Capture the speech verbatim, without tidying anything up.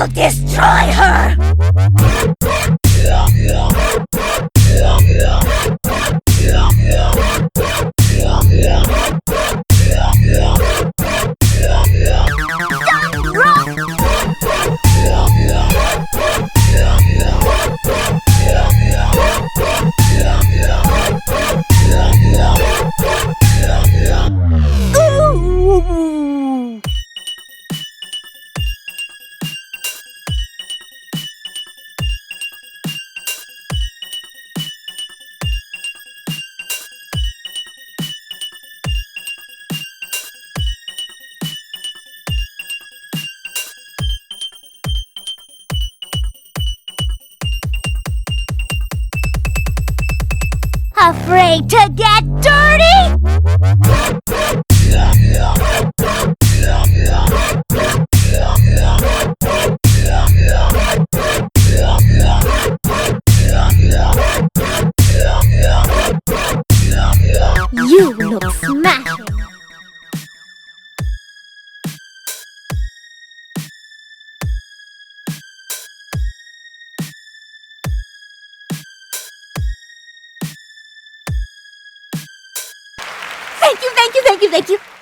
will destroy her! Ooh. Afraid to get dirty? You look smashing. Thank you, thank you, thank you, thank you.